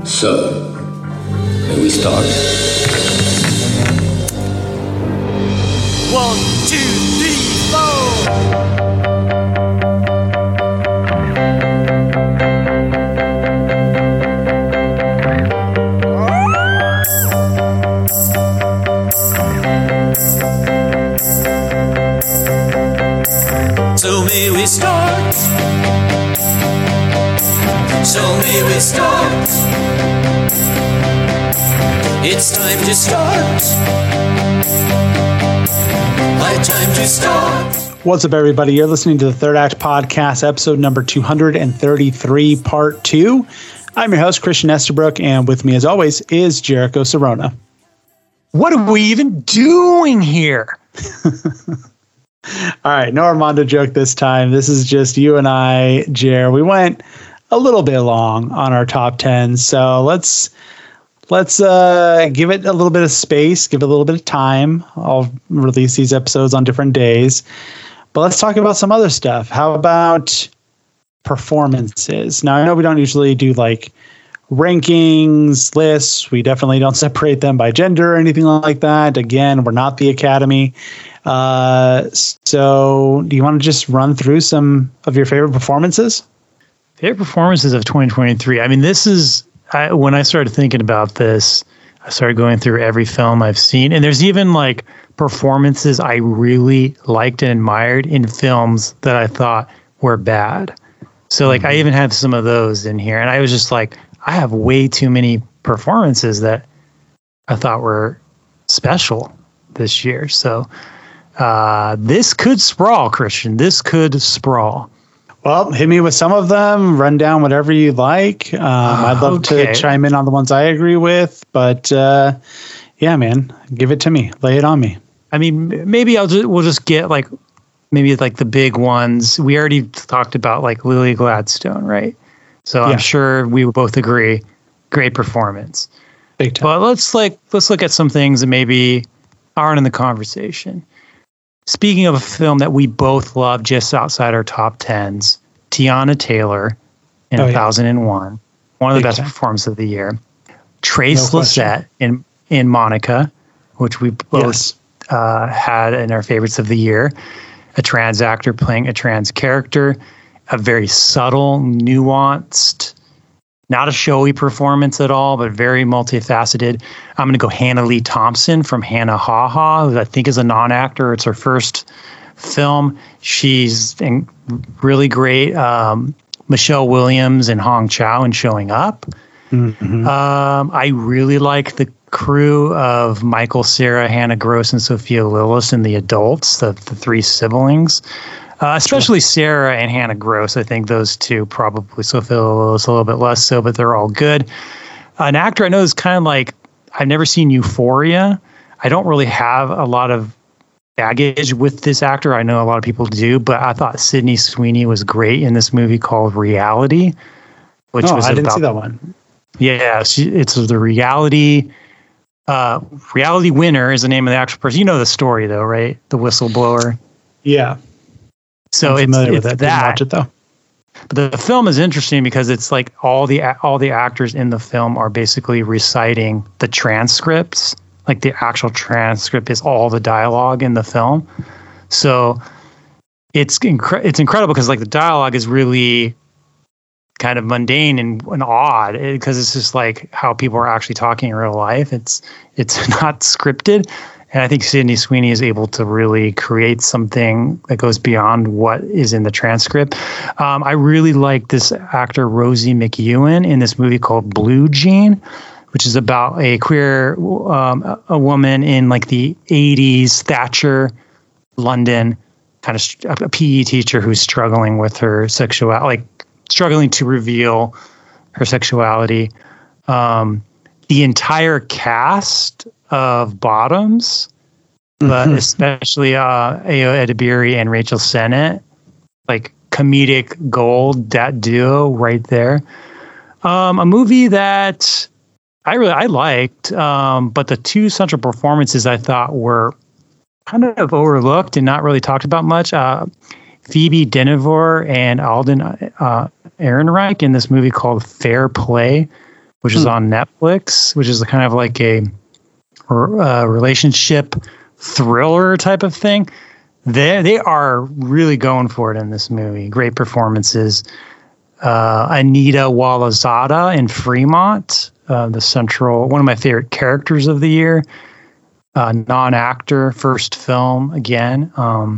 So, may we start? 1, 2, 3, 4. So may we start. So may we start. It's time to start. High time to start. What's up, everybody? You're listening to the Third Act Podcast, episode number 233, part 2. I'm your host, Christian Estabrook, and with me, as always, is Jericho Serona. What are we even doing here? All right, no Armando joke this time. This is just you and I, Jer. We went a little bit long on our top 10, so let's give it a little bit of space, give it a little bit of time. I'll release these episodes on different days, but let's talk about some other stuff. How about performances? Now, I know we don't usually do like rankings, lists. We definitely don't separate them by gender or anything like that. Again, we're not the Academy. So do you want to just run through some of your favorite performances? Favorite performances of 2023. I mean, this is, when I started thinking about this, I started going through every film I've seen. And there's even like performances I really liked and admired in films that I thought were bad. So like, I even had some of those in here. And I was just like, I have way too many performances that I thought were special this year. So this could sprawl, Christian. This could sprawl. Well, hit me with some of them. Run down whatever you like. I'd love to chime in on the ones I agree with. But yeah, man, give it to me. Lay it on me. I mean, maybe we'll just get like maybe like the big ones. We already talked about like Lily Gladstone, right? So yeah. I'm sure we would both agree, great performance. Big time. But let's look at some things that maybe aren't in the conversation. Speaking of a film that we both love just outside our top 10s, Teyana Taylor in 2001, one of the best performances of the year. Trace Lysette in Monica, which we both had in our favorites of the year. A trans actor playing a trans character, a very subtle, nuanced, not a showy performance at all, but very multifaceted. I'm going to go Hannah Lee Thompson from Hannah Ha Ha, who I think is a non-actor. It's her first film. She's really great. Michelle Williams and Hong Chow in Showing Up. Mm-hmm. I really like the crew of Michael Cera, Hannah Gross, and Sophia Lillis in The Adults, the three siblings. Especially Sarah and Hannah Gross. I think those two probably. Sophia Lillis a little bit less so, but they're all good. An actor I know is kind of like, I've never seen Euphoria. I don't really have a lot of baggage with this actor. I know a lot of people do, but I thought Sydney Sweeney was great in this movie called Reality. Which was I didn't see that one. Yeah, it's the Reality. Reality Winner is the name of the actual person. You know the story though, right? The whistleblower. Yeah. So it's with that. Didn't watch it though. But the film is interesting because it's like all the actors in the film are basically reciting the transcripts. Like the actual transcript is all the dialogue in the film. So it's incredible because like the dialogue is really kind of mundane and odd because it's just like how people are actually talking in real life. It's not scripted. And I think Sydney Sweeney is able to really create something that goes beyond what is in the transcript. I really like this actor, Rosie McEwen, in this movie called Blue Jean, which is about a queer a woman in like the 80s, Thatcher, London, kind of a PE teacher who's struggling with her sexuality, like struggling to reveal her sexuality. The entire cast of Bottoms, but especially Ayo Edebiri and Rachel Sennett, like comedic gold, that duo right there. A movie that I liked, but the two central performances I thought were kind of overlooked and not really talked about much. Phoebe Dynevor and Alden Ehrenreich in this movie called Fair Play, which is on Netflix, which is kind of like a relationship thriller type of thing. They are really going for it in this movie. Great performances. Anita Walazada in Fremont, one of my favorite characters of the year. Non-actor, first film again.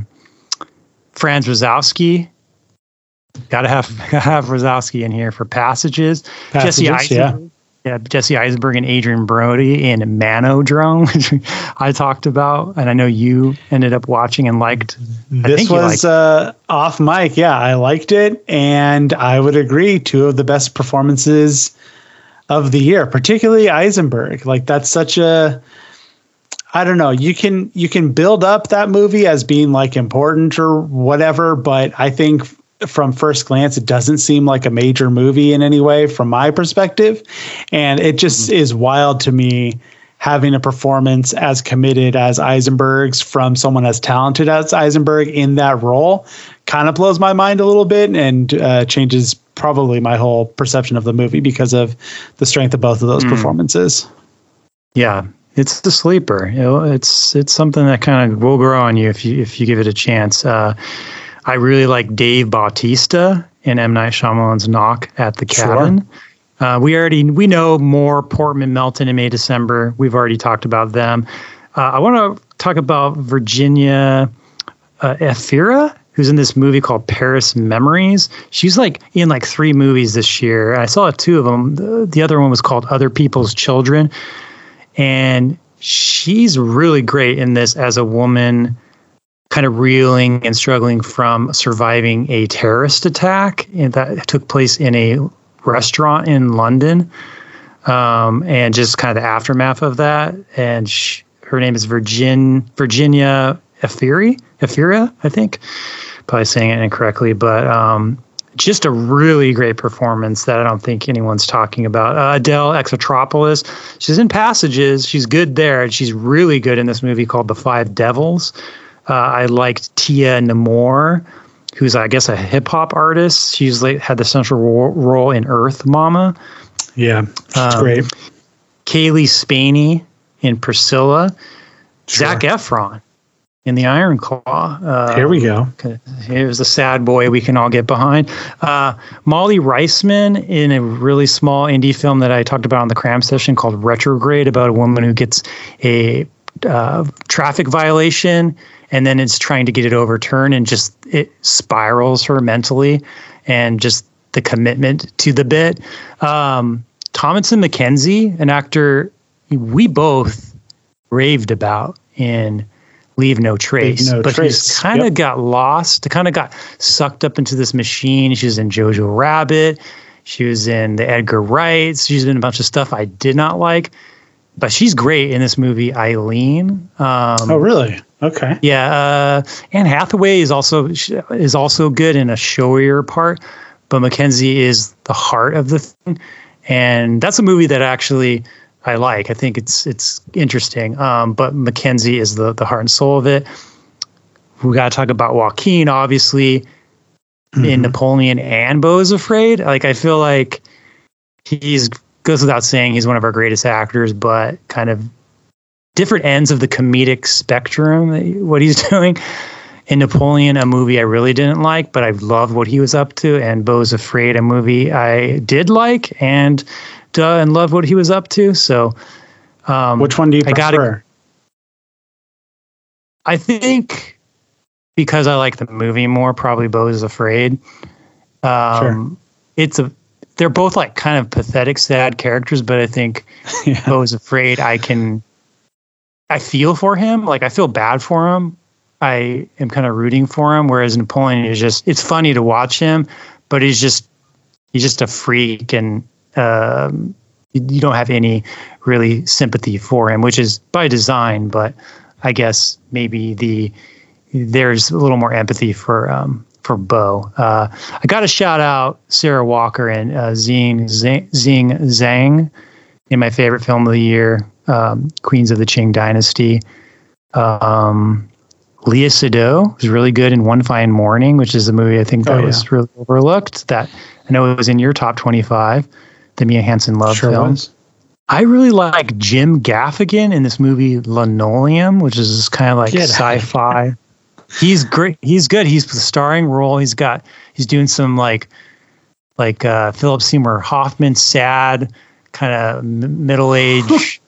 Franz Rosowski. Gotta have Rosowski in here for Passages. Jesse Eisenberg. Yeah, Jesse Eisenberg and Adrian Brody in Manodrome, which I talked about, and I know you ended up watching and liked. This was off mic. Yeah, I liked it, and I would agree. Two of the best performances of the year, particularly Eisenberg. Like, that's such a, I don't know. You can build up that movie as being like important or whatever, but I think from first glance, it doesn't seem like a major movie in any way from my perspective. And it just is wild to me having a performance as committed as Eisenberg's from someone as talented as Eisenberg in that role. Kind of blows my mind a little bit and changes probably my whole perception of the movie because of the strength of both of those performances. Yeah. It's the sleeper. It's something that kind of will grow on you if you give it a chance. I really like Dave Bautista in M. Night Shyamalan's Knock at the Cabin. Sure. We know more Portman, Melton, and May December. We've already talked about them. I want to talk about Virginia Efira, who's in this movie called Paris Memories. She's like in like 3 movies this year. I saw 2 of them. The other one was called Other People's Children. And she's really great in this as a woman kind of reeling and struggling from surviving a terrorist attack that took place in a restaurant in London, and just kind of the aftermath of that. And her name is Virginia Efira, I think. Probably saying it incorrectly, but just a really great performance that I don't think anyone's talking about. Adele Exarchopoulos, she's in Passages. She's good there, and she's really good in this movie called The Five Devils. I liked Tia Namor, who's, I guess, a hip-hop artist. She's had the central role in Earth Mama. Yeah, that's great. Kaylee Spaney in Priscilla. Sure. Zac Efron in The Iron Claw. Here we go. Here's the sad boy we can all get behind. Molly Reisman in a really small indie film that I talked about on the Cram Session called Retrograde, about a woman who gets a traffic violation and then it's trying to get it overturned, and just it spirals her mentally, and just the commitment to the bit. Thomasin McKenzie, an actor we both raved about in Leave No Trace, he's kind of got lost, kind of got sucked up into this machine. She was in Jojo Rabbit. She was in the Edgar Wright. She's in a bunch of stuff I did not like, but she's great in this movie, Eileen. Oh, really? Okay. Yeah. Anne Hathaway is also good in a showier part, but Mackenzie is the heart of the thing. And that's a movie that actually I like. I think it's interesting. But Mackenzie is the heart and soul of it. We got to talk about Joaquin, obviously, in Napoleon and Beau is Afraid. Like, I feel like goes without saying he's one of our greatest actors, but kind of different ends of the comedic spectrum, what he's doing. In Napoleon, a movie I really didn't like, but I loved what he was up to. And Beau is Afraid, a movie I did like and loved what he was up to. So, which one do you prefer? I think because I like the movie more, probably Beau is Afraid. Sure. They're both like kind of pathetic, sad characters, but I think Beau is Afraid, I feel for him. Like, I feel bad for him. I am kind of rooting for him. Whereas Napoleon is it's funny to watch him, but he's just a freak, and you don't have any really sympathy for him, which is by design. But I guess maybe there's a little more empathy for Beau. I got to shout out Sarah Walker and Xing Zhang in my favorite film of the year, Queens of the Qing Dynasty. Leah Seydoux was really good in One Fine Morning, which is a movie I think that was really overlooked, that I know it was in your top 25. the Mia Hansen love film. Was. I really like Jim Gaffigan in this movie Linoleum, which is this kind of like sci-fi. He's great. He's good. He's the starring role. He's doing some like Philip Seymour Hoffman, sad kind of middle-aged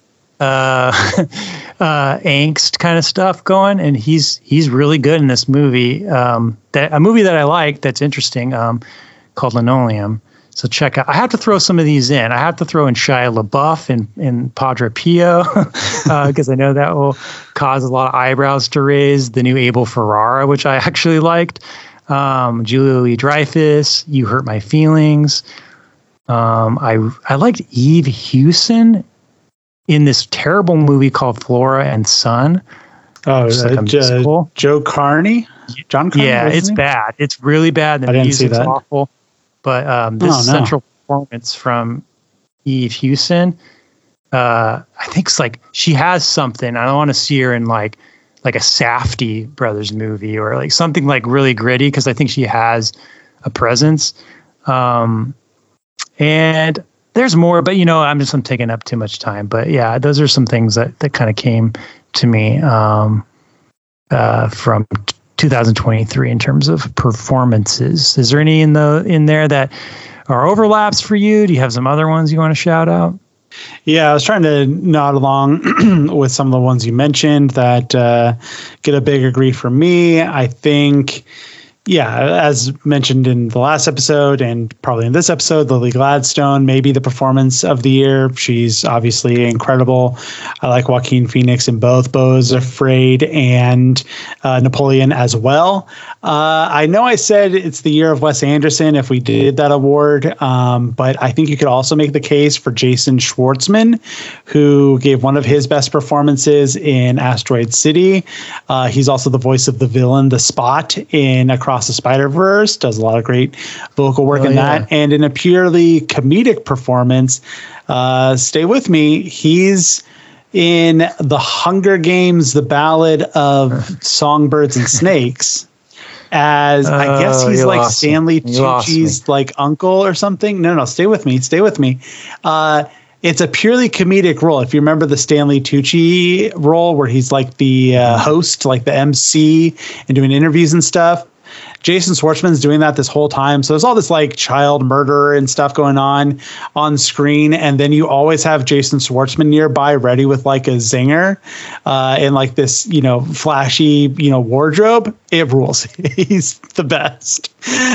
angst kind of stuff going, and he's really good in this movie. A movie that I like that's interesting, called Linoleum. So check out. I have to throw some of these in. I have to throw in Shia LaBeouf and Padre Pio because I know that will cause a lot of eyebrows to raise. The new Abel Ferrara, which I actually liked. Julia Louis-Dreyfus, You Hurt My Feelings. I liked Eve Hewson in this terrible movie called Flora and Son. Oh, Joe Carney? John Carney? Yeah, it's bad. It's really bad. The music's awful. But this central performance from Eve Hewson, I think it's like she has something. I don't want to see her in like a Safdie brothers movie or like something like really gritty, because I think she has a presence. And there's more, but I'm taking up too much time. But yeah, those are some things that kind of came to me from 2023 in terms of performances. Is there any in there that are overlaps for you? Do you have some other ones you want to shout out? Yeah, I was trying to nod along with some of the ones you mentioned that get a big agree from me. I think, as mentioned in the last episode and probably in this episode, Lily Gladstone may be the performance of the year. She's obviously incredible. I like Joaquin Phoenix in both Beau's Afraid and Napoleon as well. I know I said it's the year of Wes Anderson if we did that award, but I think you could also make the case for Jason Schwartzman, who gave one of his best performances in Asteroid City. He's also the voice of the villain, The Spot, in Across the Spider-Verse, does a lot of great vocal work in that. And in a purely comedic performance, stay with me, he's in The Hunger Games, The Ballad of Songbirds and Snakes, as I guess he's like Stanley Tucci's like uncle or something. No, stay with me. It's a purely comedic role. If you remember the Stanley Tucci role where he's like the host, like the MC and doing interviews and stuff, Jason Schwartzman's doing that this whole time. So there's all this like child murder and stuff going on screen. And then you always have Jason Schwartzman nearby ready with like a zinger and like this, flashy, wardrobe. It rules. He's the best.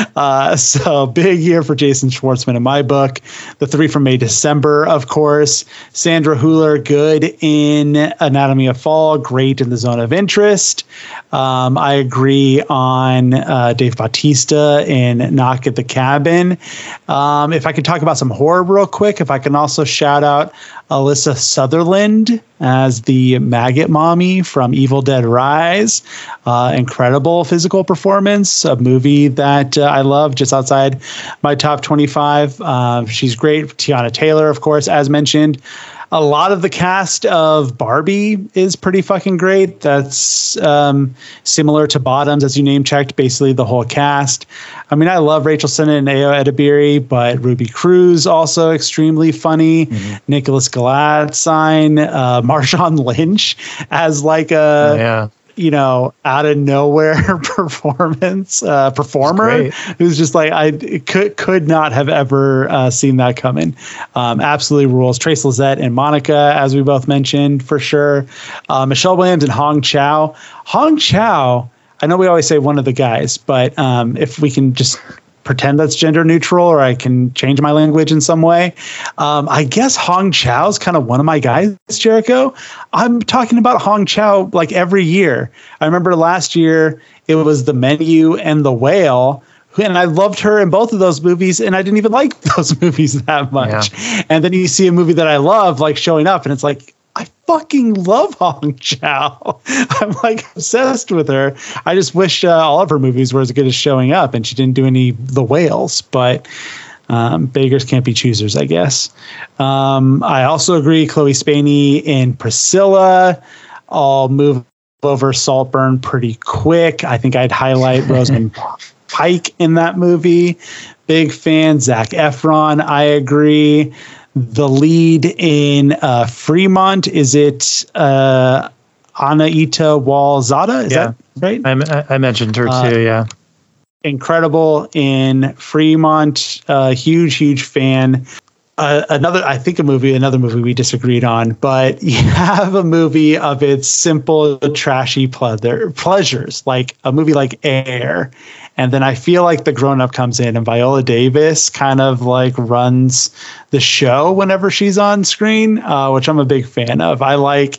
So big year for Jason Schwartzman in my book. The Three from May December, of course. Sandra Hüller, good in Anatomy of Fall, great in The Zone of Interest. I agree on Dave Bautista in Knock at the Cabin. If I could talk about some horror real quick, if I can also shout out Alyssa Sutherland as the maggot mommy from Evil Dead Rise. Incredible physical performance, a movie that I love, just outside my top 25. She's great. Tiana Taylor, of course, as mentioned. A lot of the cast of Barbie is pretty fucking great. That's similar to Bottoms, as you name checked, basically the whole cast. I mean, I love Rachel Sennett and Ayo Edebiri, but Ruby Cruz also extremely funny. Mm-hmm. Nicholas Gladstein, Marshawn Lynch as like a out of nowhere performer who's just like, I could not have ever seen that coming. Absolutely rules. Trace Lizette and Monica, as we both mentioned, for sure. Michelle Williams and Hong Chow. Hong Chow, I know we always say one of the guys, but if we can just pretend that's gender neutral, or I can change my language in some way. I guess Hong Chow is kind of one of my guys, Jericho. I'm talking about Hong Chow like every year. I remember last year it was The Menu and The Whale, and I loved her in both of those movies, and I didn't even like those movies that much. Yeah. And then you see a movie that I love like showing up, and it's like, I fucking love Hong Chow. I'm like obsessed with her. I just wish all of her movies were as good as Showing Up, and she didn't do any The Whales, but beggars can't be choosers, I guess. I also agree. Chloe Spaney in Priscilla. I'll move over Saltburn pretty quick. I think I'd highlight Rosamund Pike in that movie. Big fan. Zac Efron, I agree. The lead in Fremont, is it Anaita Walzada? Is that right? I mentioned her too, yeah. Incredible in Fremont. Huge fan. Another movie we disagreed on, but you have a movie of its simple, trashy pleasures, like a movie like Air. And then I feel like The Grown Up comes in and Viola Davis kind of like runs the show whenever she's on screen, which I'm a big fan of. I like,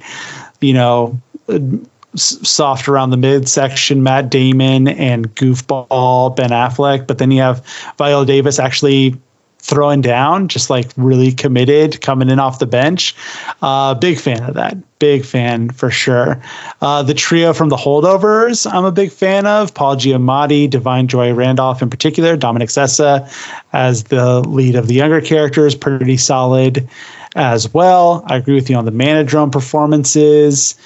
soft around the midsection Matt Damon and goofball Ben Affleck, but then you have Viola Davis actually throwing down, just like really committed, coming in off the bench. Big fan of that. Big fan for sure. The trio from The Holdovers, I'm a big fan of. Paul Giamatti, Divine Joy Randolph in particular, Dominic Sessa as the lead of the younger characters, pretty solid as well. I agree with you on the Manodrome performances.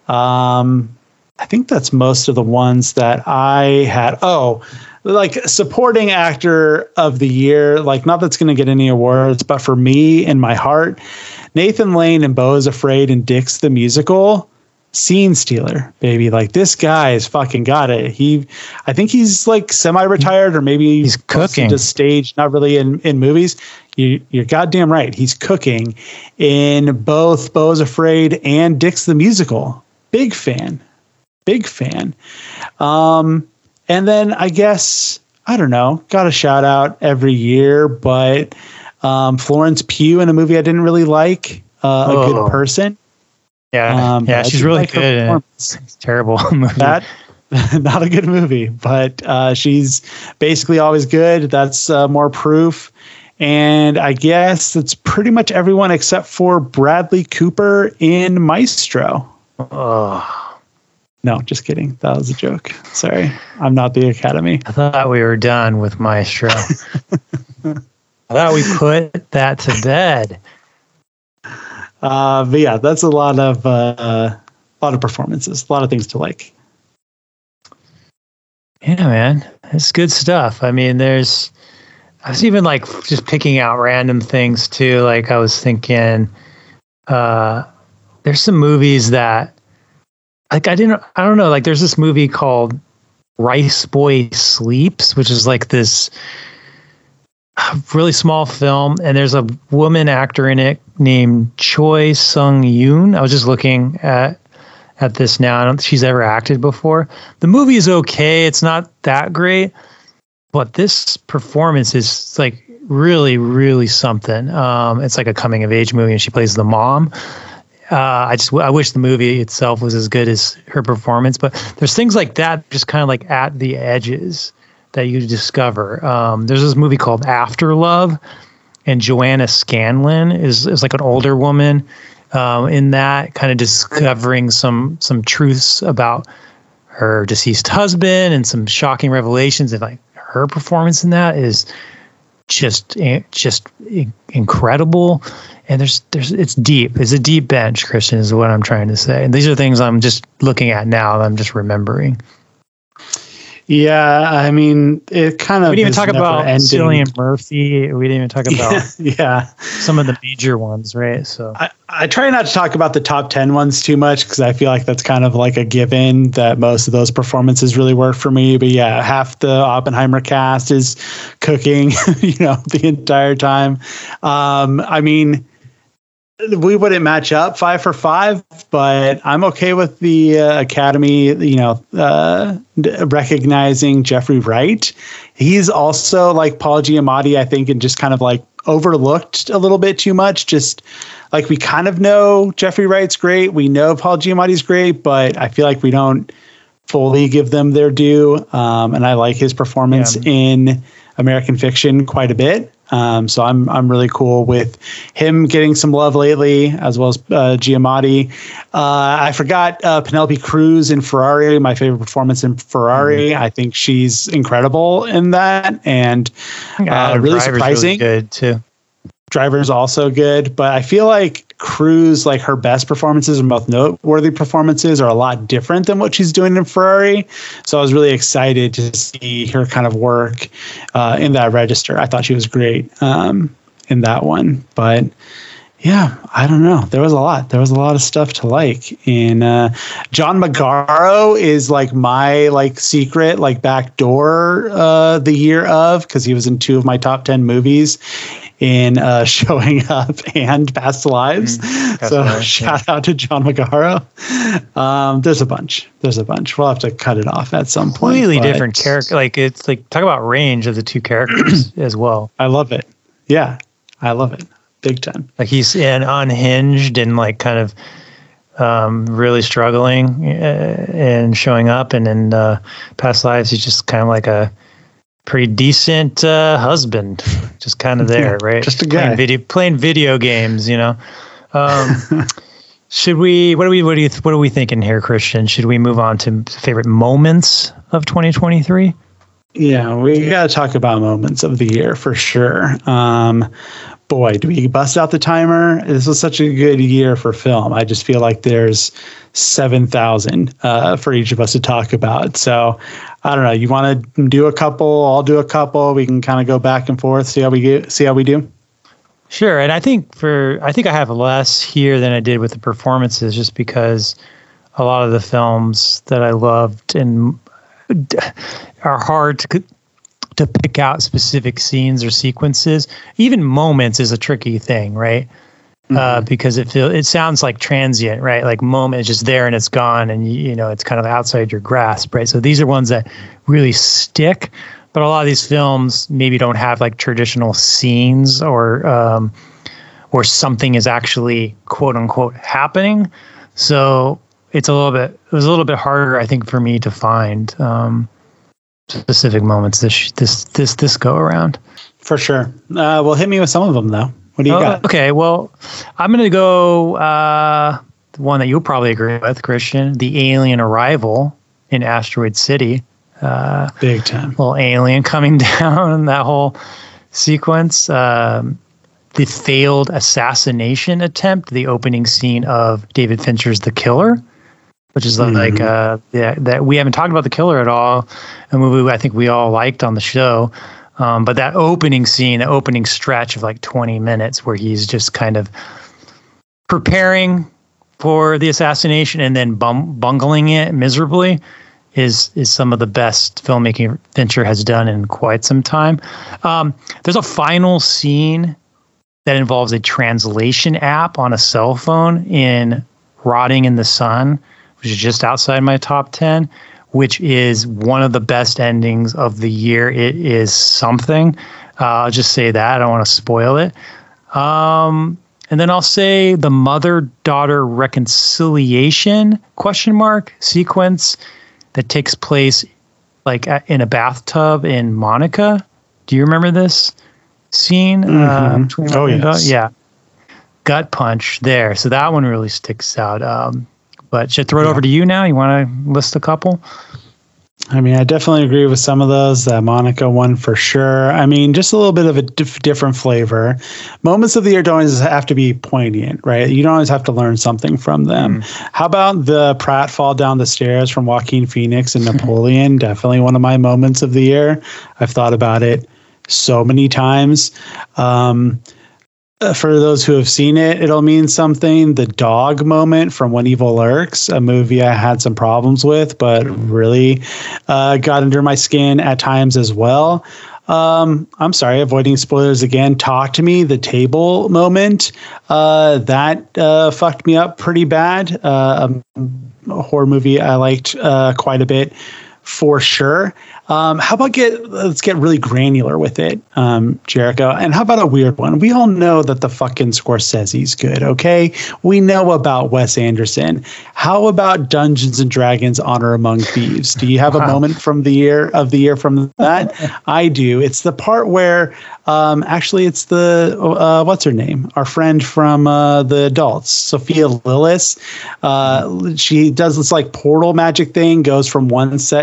I think that's most of the ones that I had. Like supporting actor of the year, like not that's going to get any awards, but for me in my heart, Nathan Lane and Beau is Afraid and Dix the Musical, scene stealer, baby. Like this guy has fucking got it. I think he's like semi-retired or maybe he's cooking to stage, not really in movies. You're goddamn right. He's cooking in both Beau is Afraid and Dix the Musical. Big fan. And then I guess, I don't know, got a shout out every year, but Florence Pugh in a movie I didn't really like, A Good Person. Yeah, she's really good. It's terrible movie. Not a good movie, but she's basically always good. That's more proof. And I guess it's pretty much everyone except for Bradley Cooper in Maestro. No, just kidding. That was a joke. Sorry. I'm not the Academy. I thought we were done with Maestro. I thought we put that to bed. But yeah, that's a lot of performances, a lot of things to like. Yeah, man. It's good stuff. I mean, I was even like just picking out random things too. Like I was thinking, there's some movies that, like I don't know, like there's this movie called Rice Boy Sleeps, which is like this really small film, and there's a woman actor in it named Choi Sung-yoon. I was just looking at this now. I don't think she's ever acted before. The movie is okay. It's not that great, but this performance is like really, really something. It's like a coming of age movie, and she plays the mom. I wish the movie itself was as good as her performance, but there's things like that just kind of like at the edges that you discover. There's this movie called After Love, and Joanna Scanlon is like an older woman in that, kind of discovering some truths about her deceased husband and some shocking revelations, and like her performance in that is just incredible. And it's deep. It's a deep bench, Christian, is what I'm trying to say. And these are things I'm just looking at now that I'm just remembering. Yeah, I mean, it kind of. We didn't even talk about Cillian Murphy. We didn't even talk about some of the major ones, right? So I try not to talk about the top 10 ones too much because I feel like that's kind of like a given that most of those performances really work for me. But yeah, half the Oppenheimer cast is cooking, the entire time. I mean, we wouldn't match up 5 for 5, but I'm okay with the Academy, recognizing Jeffrey Wright. He's also like Paul Giamatti, I think, and just kind of like overlooked a little bit too much. Just like we kind of know Jeffrey Wright's great. We know Paul Giamatti's great, but I feel like we don't fully give them their due. And I like his performance in American Fiction quite a bit. So I'm really cool with him getting some love lately, as well as Giamatti. I forgot Penelope Cruz in Ferrari, my favorite performance in Ferrari. Mm-hmm. I think she's incredible in that, and really surprising. Really good too. Driver's also good, but I feel like Cruise, like her best performances and most noteworthy performances are a lot different than what she's doing in Ferrari. So I was really excited to see her kind of work in that register. I thought she was great in that one. But yeah, I don't know. There was a lot of stuff to like. And John Magaro is like my like secret like backdoor the year of, because he was in 2 of my top 10 movies in Showing Up and Past Lives. Shout out to John Magaro. There's a bunch. We'll have to cut it off at some point. Completely different character. Like it's like talk about range of the 2 characters as well. I love it. Yeah, I love it. Big time. Like he's unhinged and like kind of really struggling and Showing Up, and in Past Lives he's just kind of like a pretty decent husband, just kind of there, right? Just a guy playing video games, you know. Should we? What are we thinking here, Christian? Should we move on to favorite moments of 2023? Yeah, we got to talk about moments of the year for sure. Boy, do we bust out the timer? This was such a good year for film. I just feel like there's 7,000 for each of us to talk about. So I don't know. You want to do a couple? I'll do a couple. We can kind of go back and forth. See how we do. Sure. And I think I have less here than I did with the performances, just because a lot of the films that I loved and are hard to pick out specific scenes or sequences. Even moments is a tricky thing, right? Because it sounds like transient, right? Like moment is just there and it's gone, and you know it's kind of outside your grasp, right? So these are ones that really stick. But a lot of these films maybe don't have like traditional scenes or something is actually quote unquote happening. So it was a little bit harder, I think, for me to find specific moments this go around. For sure. Well, hit me with some of them though. What do you got? Okay, well, I'm going to go the one that you'll probably agree with, Christian, the alien arrival in Asteroid City. Big time. Little alien coming down, that whole sequence. The failed assassination attempt, the opening scene of David Fincher's The Killer, which is like that we haven't talked about The Killer at all, a movie I think we all liked on the show. But that opening scene, the opening stretch of like 20 minutes where he's just kind of preparing for the assassination and then bungling it miserably is some of the best filmmaking Fincher has done in quite some time. There's a final scene that involves a translation app on a cell phone in Rotting in the Sun, which is just outside my top 10, which is one of the best endings of the year. It is something. I'll just say that. I don't want to spoil it. And then I'll say the mother-daughter reconciliation sequence that takes place like in a bathtub in Monica. Do you remember this scene? Oh, yes. Yeah. Gut punch there. So that one really sticks out. But should I throw it over to you now? You want to list a couple? I mean, I definitely agree with some of those. That Monica one for sure. I mean, just a little bit of a different flavor. Moments of the year don't always have to be poignant, right? You don't always have to learn something from them. How about the Pratt fall down the stairs from Joaquin Phoenix and Napoleon? Definitely one of my moments of the year. I've thought about it so many times. For those who have seen it, it'll mean something. The dog moment from When Evil Lurks, a movie I had some problems with, but really got under my skin at times as well. I'm sorry, avoiding spoilers again. Talk to Me, the table moment. That fucked me up pretty bad. A horror movie I liked quite a bit for sure. How about let's get really granular with it, Jericho. And how about a weird one? We all know that the fucking Scorsese's good, okay? We know about Wes Anderson. How about Dungeons and Dragons: Honor Among Thieves? Do you have a moment from the year from that? I do. It's the part where actually it's the what's her name? Our friend from The Adults, Sophia Lillis. She does this like portal magic thing, goes from one set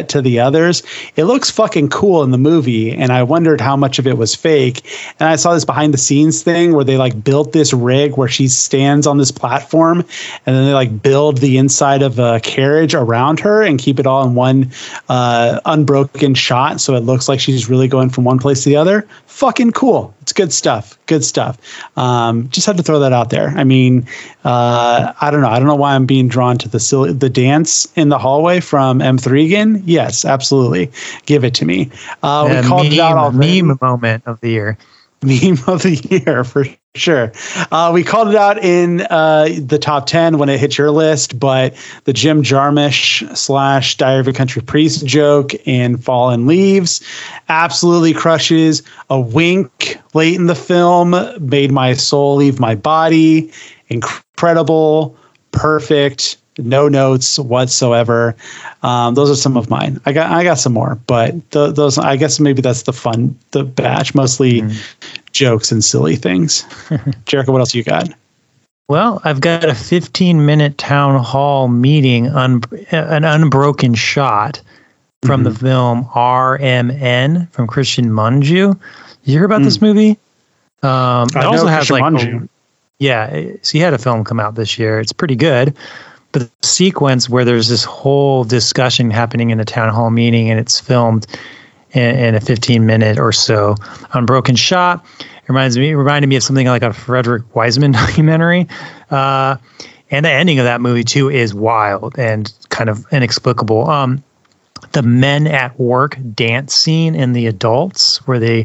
to the others. It looks fucking cool in the movie, and I wondered how much of it was fake. And I saw this behind the scenes thing where they like built this rig where she stands on this platform, and then they like build the inside of a carriage around her and keep it all in one unbroken shot, so it looks like she's really going from one place to the other. Fucking cool. It's good stuff. Good stuff. Just had to throw that out there. I mean, I don't know. I don't know why I'm being drawn to the dance in the hallway from M3 again. Yes, absolutely. Give it to me. We called it out already. Meme moment of the year. Meme of the year for sure. We called it out in the top 10 when it hit your list, but the Jim Jarmusch / Diary of a Country Priest joke in Fallen Leaves absolutely crushes. A wink late in the film made my soul leave my body. Incredible, perfect, no notes whatsoever. Those are some of mine. I got some more, but those, I guess maybe that's the batch, mostly jokes and silly things. Jericho, what else you got? Well, I've got a 15-minute town hall meeting, an unbroken shot from the film RMN from Christian Mungiu. You hear about this movie? It also has Mungiu. So he had a film come out this year. It's pretty good. But the sequence where there's this whole discussion happening in a town hall meeting, and it's filmed in a 15-minute or so unbroken shot. It reminded me of something like a Frederick Wiseman documentary. And the ending of that movie, too, is wild and kind of inexplicable. The men at work dance scene in The Adults, where they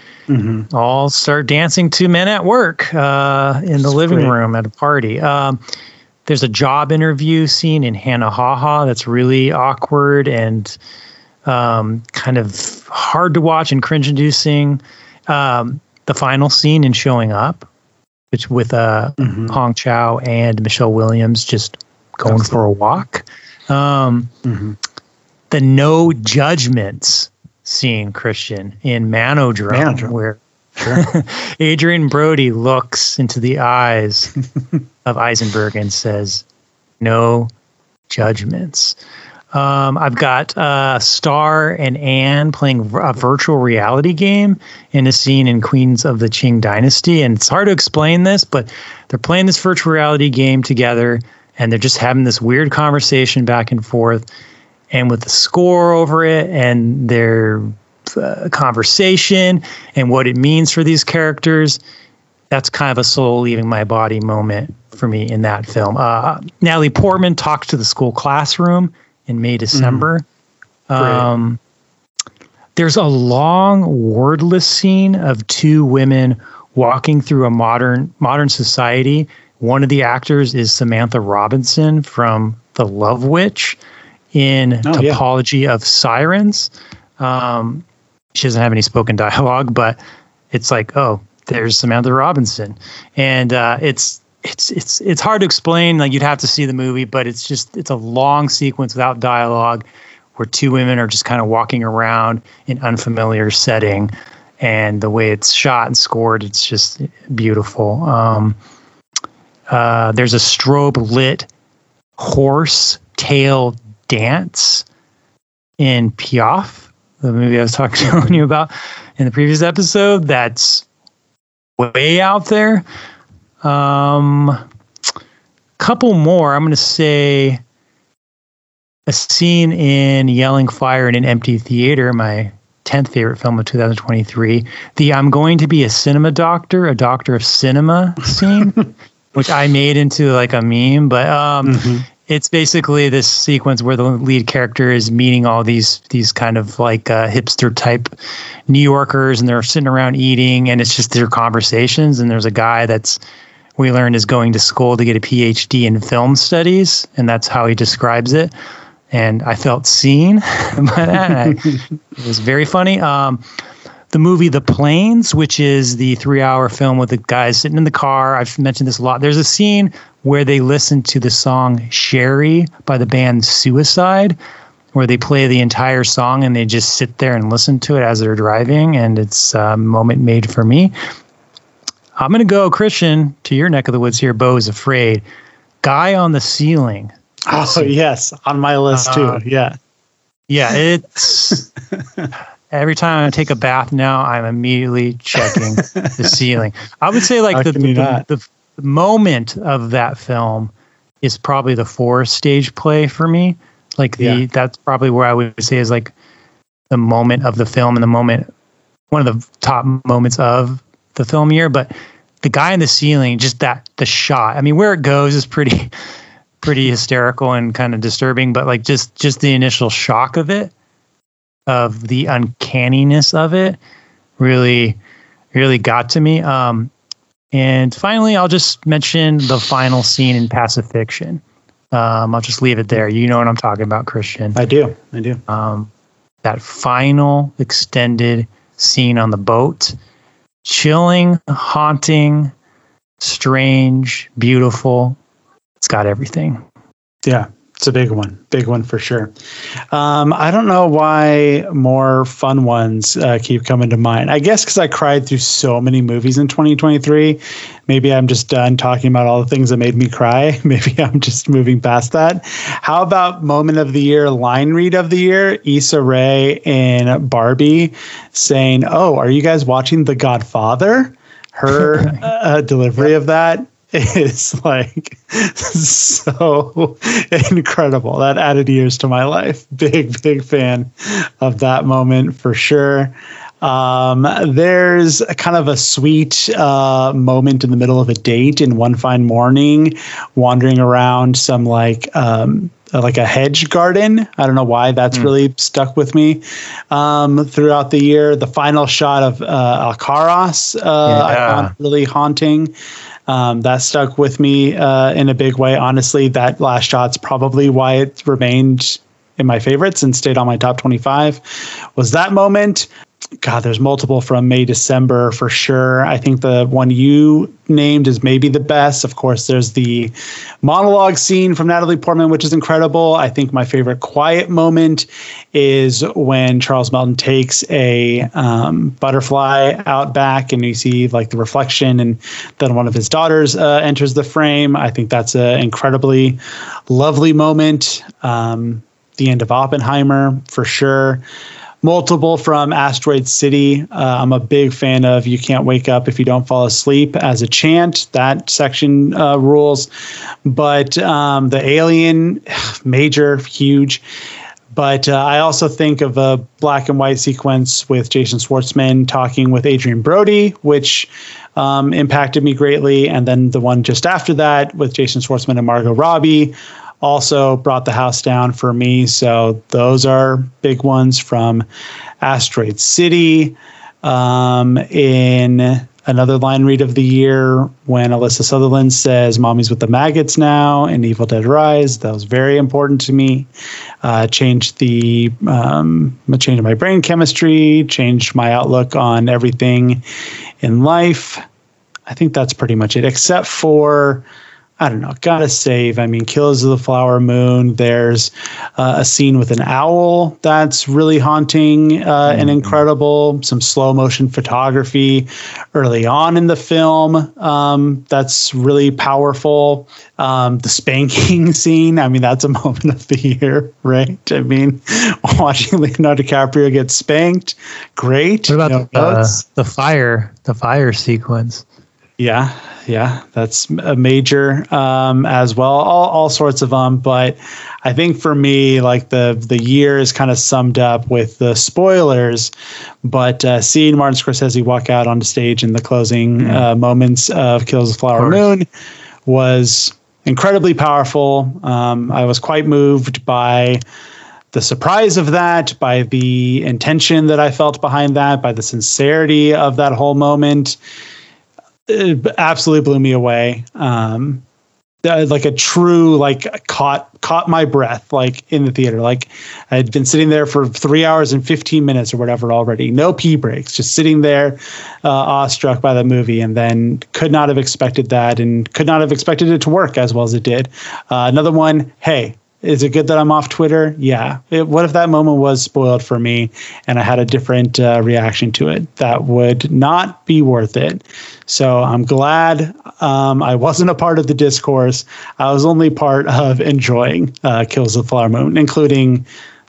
all start dancing to Men at Work in the living room at a party. There's a job interview scene in Hannah Ha Ha that's really awkward and kind of hard to watch and cringe-inducing. The final scene in Showing Up, which with Hong Chow and Michelle Williams just going for a walk. The no judgments scene, Christian, in Manodrome. Where Adrian Brody looks into the eyes of Eisenberg and says, "No judgments." I've got Star and Anne playing a virtual reality game in a scene in Queens of the Qing Dynasty. And it's hard to explain this, but they're playing this virtual reality game together, and they're just having this weird conversation back and forth. And with the score over it and their conversation and what it means for these characters, that's kind of a soul leaving my body moment for me in that film. Natalie Portman talks to the school classroom in May, December. There's a long wordless scene of two women walking through a modern society. One of the actors is Samantha Robinson from The Love Witch in Topology of Sirens. She doesn't have any spoken dialogue, but it's like, oh, there's Samantha Robinson. And it's hard to explain. Like, you'd have to see the movie, but it's a long sequence without dialogue where two women are just kind of walking around in unfamiliar setting, and the way it's shot and scored, it's just beautiful. There's a strobe lit horse tail dance in Piaf, the movie I was telling you about in the previous episode. That's way out there. Couple more. I'm going to say a scene in Yelling Fire in an Empty Theater, my 10th favorite film of 2023. The I'm going to be a cinema doctor, a doctor of cinema scene, which I made into like a meme, but it's basically this sequence where the lead character is meeting all these kind of like hipster type New Yorkers, and they're sitting around eating, and it's just their conversations. And there's a guy we learned is going to school to get a PhD in film studies, and that's how he describes it. And I felt seen by that. It was very funny. The movie The Plains, which is the 3-hour film with the guys sitting in the car. I've mentioned this a lot. There's a scene where they listen to the song Sherry by the band Suicide, where they play the entire song and they just sit there and listen to it as they're driving. And it's a moment made for me. I'm going to go, Christian, to your neck of the woods here. Beau is Afraid. Guy on the Ceiling. Oh, yes. On my list, too. Yeah. Yeah, it's every time I take a bath now, I'm immediately checking the ceiling. I would say like the moment of that film is probably the 4 stage play for me. Like that's probably where I would say is like the moment of the film and one of the top moments of the film year. But the guy in the ceiling, just the shot. I mean, where it goes is pretty hysterical and kind of disturbing, but like just the initial shock of it, of the uncanniness of it, really got to me. And finally, I'll just mention the final scene in Pacifiction. I'll just leave it there. You know what I'm talking about, Christian. I do. That final extended scene on the boat, chilling, haunting, strange, beautiful. It's got everything. Yeah, it's a big one for sure. I don't know why more fun ones keep coming to mind. I guess because I cried through so many movies in 2023. Maybe I'm just done talking about all the things that made me cry. Maybe I'm just moving past that. How about moment of the year, line read of the year? Issa Rae in Barbie saying, "Oh, are you guys watching The Godfather?" Her delivery of that is like so incredible. That added years to my life. Big fan of that moment for sure. There's a kind of a sweet moment in the middle of a date in One Fine Morning, wandering around some like a hedge garden. I don't know why that's really stuck with me throughout the year. The final shot of Alcaraz I found really haunting. That stuck with me in a big way. Honestly, that last shot's probably why it remained in my favorites and stayed on my top 25. Was that moment. God, there's multiple from May, December for sure. I think the one you named is maybe the best. Of course, there's the monologue scene from Natalie Portman, which is incredible. I think my favorite quiet moment is when Charles Melton takes a butterfly out back and you see like the reflection, and then one of his daughters enters the frame. I think that's an incredibly lovely moment. The end of Oppenheimer for sure. Multiple from Asteroid City. I'm a big fan of "You Can't Wake Up If You Don't Fall Asleep" as a chant. That section rules. But the Alien, major, huge. But I also think of a black and white sequence with Jason Schwartzman talking with Adrian Brody, which impacted me greatly. And then the one just after that with Jason Schwartzman and Margot Robbie also brought the house down for me. So those are big ones from Asteroid City. In another line read of the year, when Alyssa Sutherland says "Mommy's with the maggots now" in Evil Dead Rise, that was very important to me. Changed my brain chemistry, changed my outlook on everything in life. I think that's pretty much it, except for, I don't know, gotta save. I mean, Killers of the Flower Moon. There's a scene with an owl that's really haunting and incredible. Some slow motion photography early on in the film that's really powerful. The spanking scene. I mean, that's a moment of the year, right? I mean, watching Leonardo DiCaprio get spanked, great. What about the fire sequence? Yeah, that's a major as well. All sorts of them, but I think for me, like the year is kind of summed up with the spoilers. But seeing Martin Scorsese walk out on stage in the closing moments of Killers of the Flower Moon was incredibly powerful. I was quite moved by the surprise of that, by the intention that I felt behind that, by the sincerity of that whole moment. It absolutely blew me away. Like a true, like caught my breath, like in the theater. Like I'd been sitting there for 3 hours and 15 minutes or whatever already. No pee breaks, just sitting there, awestruck by the movie, and then could not have expected that, and could not have expected it to work as well as it did. Another one. Hey, is it good that I'm off Twitter? Yeah. What if that moment was spoiled for me and I had a different reaction to it? That would not be worth it. So I'm glad I wasn't a part of the discourse. I was only part of enjoying Kills of the Flower Moon, including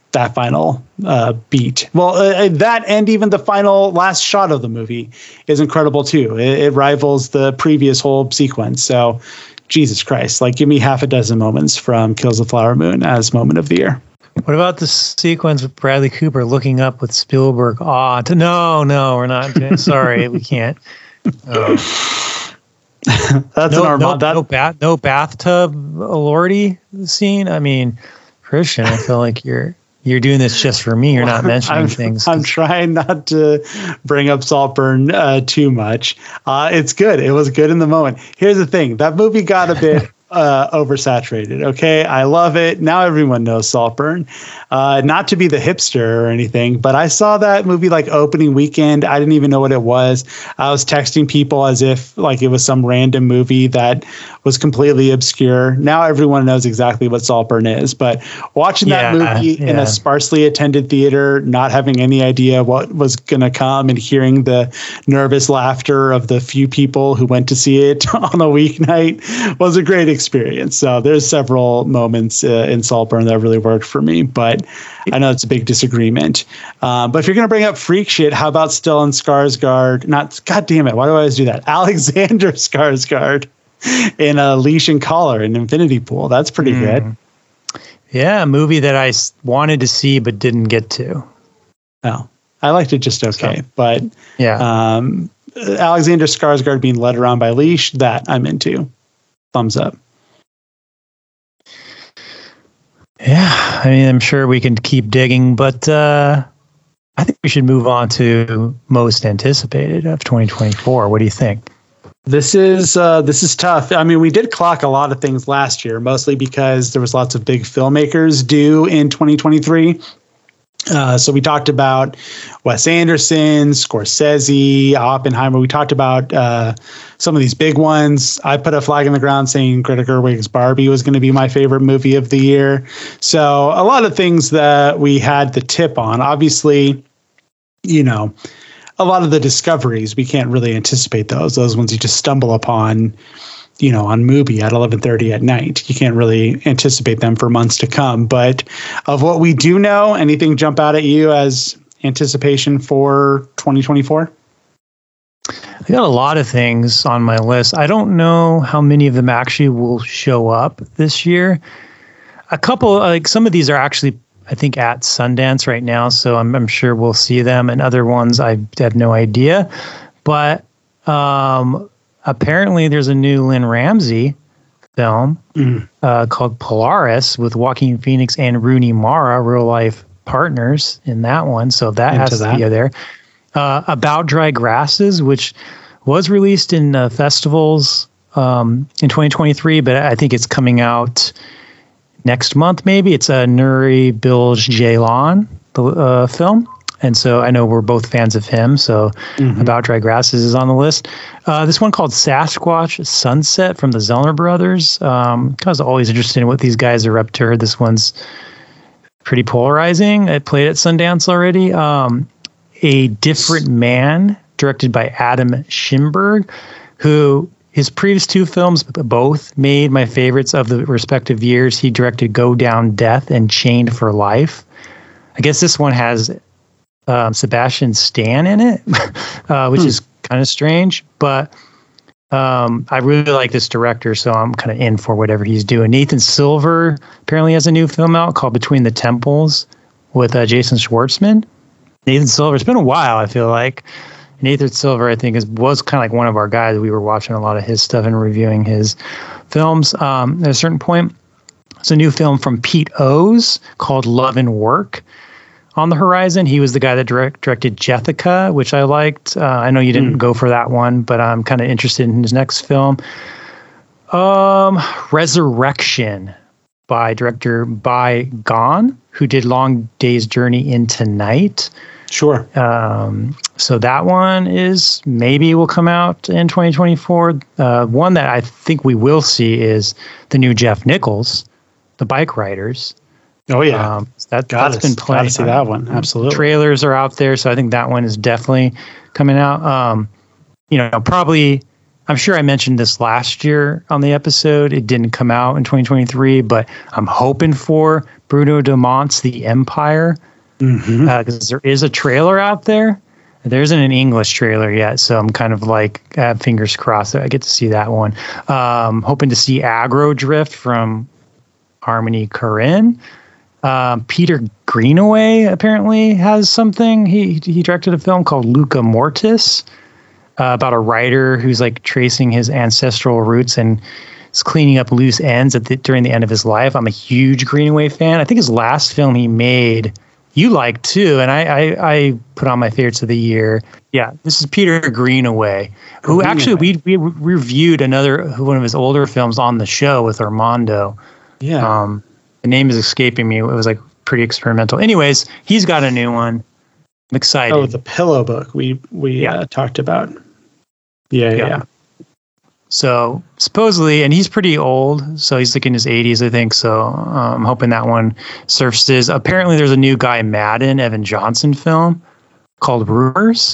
that final beat. Well, that and even the final last shot of the movie is incredible too. It rivals the previous whole sequence. So, Jesus Christ, like give me half a dozen moments from Kills the Flower Moon as moment of the year. What about the sequence with Bradley Cooper looking up with Spielberg? No, we're not. Sorry, we can't. That's no bathtub Lordy scene. I mean, Christian, I feel like you're doing this just for me. You're not mentioning things. I'm trying not to bring up Saltburn too much. It's good. It was good in the moment. Here's the thing. That movie got a bit oversaturated. Okay. I love it. Now everyone knows Saltburn. Not to be the hipster or anything, but I saw that movie like opening weekend. I didn't even know what it was. I was texting people as if like it was some random movie that was completely obscure. Now everyone knows exactly what Saltburn is, but watching that movie in a sparsely attended theater, not having any idea what was going to come and hearing the nervous laughter of the few people who went to see it on a weeknight was a great experience. So there's several moments in Saltburn that really worked for me, but I know it's a big disagreement. But if you're going to bring up freak shit, how about Stellan Skarsgård? God damn it. Why do I always do that? Alexander Skarsgård in a Leash and Collar in Infinity Pool. That's pretty good. Yeah. A movie that I wanted to see, but didn't get to. Oh, I liked it just okay. But yeah, Alexander Skarsgård being led around by Leash, that I'm into. Thumbs up. Yeah, I mean, I'm sure we can keep digging, but I think we should move on to most anticipated of 2024. What do you think? This is tough. I mean, we did clock a lot of things last year, mostly because there was lots of big filmmakers due in 2023. So we talked about Wes Anderson, Scorsese, Oppenheimer. We talked about some of these big ones. I put a flag in the ground saying Greta Gerwig's Barbie was going to be my favorite movie of the year. So a lot of things that we had the tip on. Obviously, you know, a lot of the discoveries, we can't really anticipate those. Those ones you just stumble upon, you know, on Mubi at 11:30 at night. You can't really anticipate them for months to come. But of what we do know, anything jump out at you as anticipation for 2024? I got a lot of things on my list. I don't know how many of them actually will show up this year. A couple, like some of these are actually, I think, at Sundance right now, so I'm sure we'll see them. And other ones, I have no idea. But apparently there's a new Lynn Ramsey film called Polaris with Joaquin Phoenix and Rooney Mara, real life partners in that one. So that has to be there. About Dry Grasses, which was released in festivals in 2023, but I think it's coming out next month, maybe. It's a Nuri Bilge Ceylan film. And so I know we're both fans of him. So About Dry Grasses is on the list. This one called Sasquatch Sunset from the Zellner Brothers. I was always interested in what these guys are up to. This one's pretty polarizing. It played at Sundance already. A Different Man, directed by Adam Shimberg, who his previous two films both made my favorites of the respective years. He directed Go Down Death and Chained for Life. I guess this one has Sebastian Stan in it, which is kind of strange, but I really like this director, so I'm kind of in for whatever he's doing. Nathan Silver apparently has a new film out called Between the Temples with Jason Schwartzman. Nathan Silver, it's been a while, I feel like. Nathan Silver, I think, was kind of like one of our guys. We were watching a lot of his stuff and reviewing his films. At a certain point, it's a new film from Pete O's called Love and Work on the horizon. He was the guy that directed Jethica, which I liked. I know you didn't go for that one, but I'm kind of interested in his next film. Resurrection by director Bai Gone, who did Long Day's Journey into Night. Sure. So that one is maybe will come out in 2024. One that I think we will see is the new Jeff Nichols, The Bike Riders. Oh yeah, that's been playing. Gotta see that one. Absolutely. Trailers are out there, so I think that one is definitely coming out. Probably I'm sure I mentioned this last year on the episode. It didn't come out in 2023, but I'm hoping for Bruno Dumont's The Empire, because there is a trailer out there. There isn't an English trailer yet, so I'm kind of like fingers crossed that I get to see that one. Hoping to see Aggro Drift from Harmony Korine. Peter Greenaway apparently has something. He directed a film called Luca Mortis, about a writer who's like tracing his ancestral roots and is cleaning up loose ends during the end of his life. I'm a huge Greenaway fan. I think his last film he made, you liked too, and I put on my favorites of the year. Yeah, this is Peter Greenaway, who actually we reviewed one of his older films on the show with Armando. Yeah. The name is escaping me. It was like pretty experimental. Anyways, he's got a new one. I'm excited. Oh, The Pillow Book we talked about. Yeah. So supposedly, and he's pretty old, so he's like in his 80s, I think. So I'm hoping that one surfaces. Apparently, there's a new Guy Madden, Evan Johnson film called Rumors.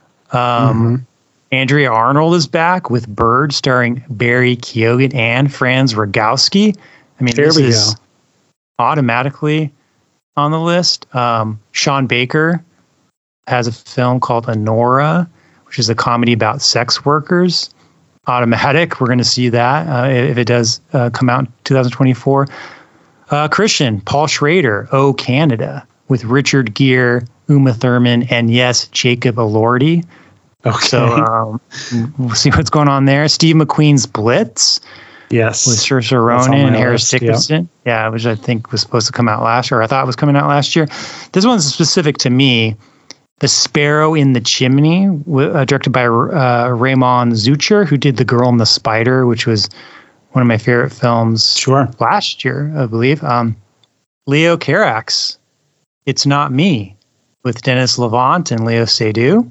Andrea Arnold is back with Bird, starring Barry Keoghan and Franz Rogowski. I mean, this is automatically on the list. Sean Baker has a film called Honora, which is a comedy about sex workers. Automatic. We're going to see that if it does come out in 2024. Christian, Paul Schrader, Oh Canada, with Richard Gere, Uma Thurman, and yes, Jacob Elordi. Okay. So we'll see what's going on there. Steve McQueen's Blitz. Yes. With Saoirse Ronan and Harris Dickinson. Yeah, which I think was supposed to come out last year. I thought it was coming out last year. This one's specific to me. The Sparrow in the Chimney, directed by Raymond Zucher, who did The Girl and the Spider, which was one of my favorite films last year, I believe. Leo Carax, It's Not Me, with Dennis Levant and Leo Seydoux.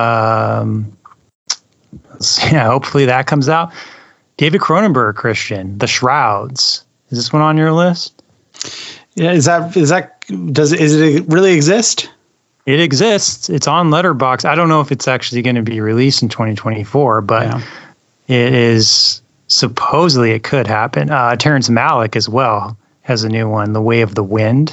Hopefully that comes out. David Cronenberg, Christian, The Shrouds. Is this one on your list? Yeah, does it really exist? It exists. It's on Letterboxd. I don't know if it's actually going to be released in 2024, but it is supposedly it could happen. Terrence Malick as well has a new one, The Way of the Wind.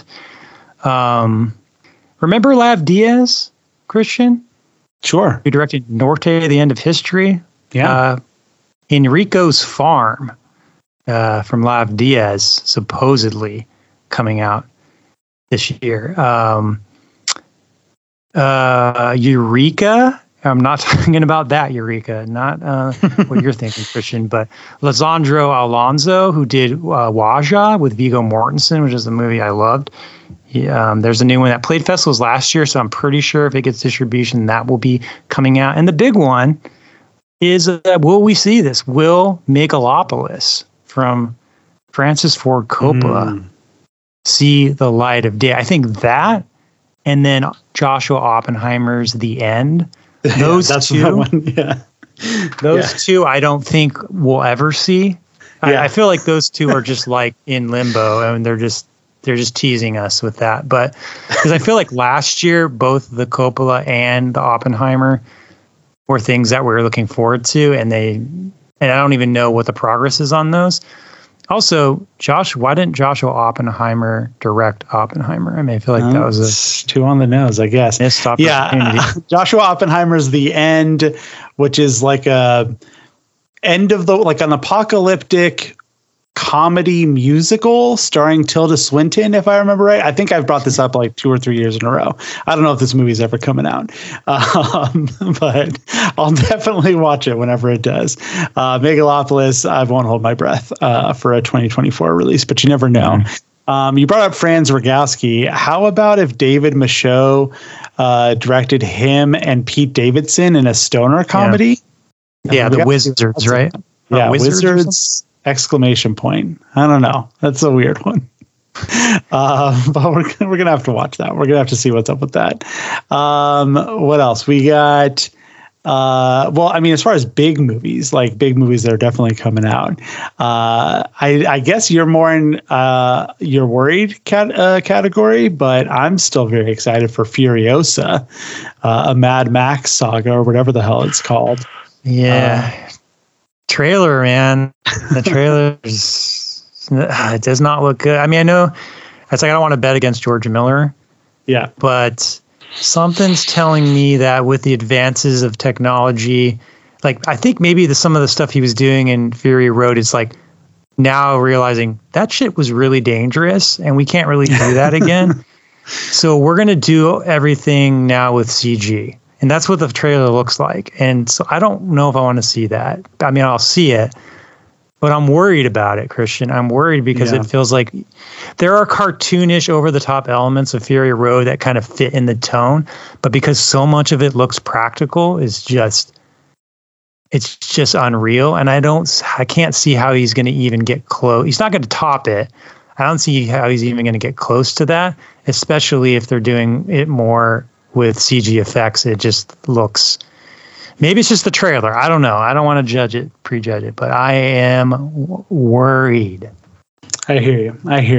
Remember Lav Diaz, Christian? Sure. Who directed Norte, The End of History? Yeah. Enrico's Farm from Lav Diaz, supposedly coming out this year. Eureka. I'm not talking about that Eureka, not what you're thinking, Christian, but Lisandro Alonso, who did Waja with Viggo Mortensen, which is a movie I loved. There's a new one that played festivals last year, so I'm pretty sure if it gets distribution, that will be coming out. And the big one is, will we see this? Will Megalopolis from Francis Ford Coppola see the light of day? I think that, and then Joshua Oppenheimer's The End. Those two, two, I don't think we'll ever see. I feel like those two are just like in limbo, and they're just teasing us with that. But because I feel like last year, both the Coppola and the Oppenheimer were things that we were looking forward to, and I don't even know what the progress is on those. Also, why didn't Joshua Oppenheimer direct Oppenheimer? I mean, I feel like that was two on the nose, I guess. Missed opportunity. Joshua Oppenheimer's The End, which is like an apocalyptic comedy musical starring Tilda Swinton, if I remember right. I think I've brought this up like 2 or 3 years in a row. I don't know if this movie's ever coming out, but I'll definitely watch it whenever it does. Megalopolis, I won't hold my breath for a 2024 release, but you never know. You brought up Franz Rogowski. How about if David Michôd directed him and Pete Davidson in a stoner comedy? Yeah, The Wizards, right? Yeah, Wizards. Exclamation point. I don't know. That's a weird one. But we're gonna have to watch that. We're gonna have to see what's up with that. What else we got? Well, I mean, as far as big movies that are definitely coming out, I guess you're more in you're worried category, but I'm still very excited for Furiosa, a Mad Max saga or whatever the hell it's called. Yeah. trailer, man. The trailer it does not look good. I mean, I know it's like I don't want to bet against George Miller. Yeah. But something's telling me that with the advances of technology, like I think maybe some of the stuff he was doing in Fury Road is like now realizing that shit was really dangerous and we can't really do that again. So we're going to do everything now with CG. And that's what the trailer looks like. And so I don't know if I want to see that. I mean, I'll see it, but I'm worried about it, Christian. I'm worried because it feels like there are cartoonish, over-the-top elements of Fury Road that kind of fit in the tone. But because so much of it looks practical, it's just unreal. And I can't see how he's going to even get close. He's not going to top it. I don't see how he's even going to get close to that, especially if they're doing it more with CG effects. It just looks, maybe it's just the trailer. I don't know. I don't want to prejudge it, but I am worried. I hear you.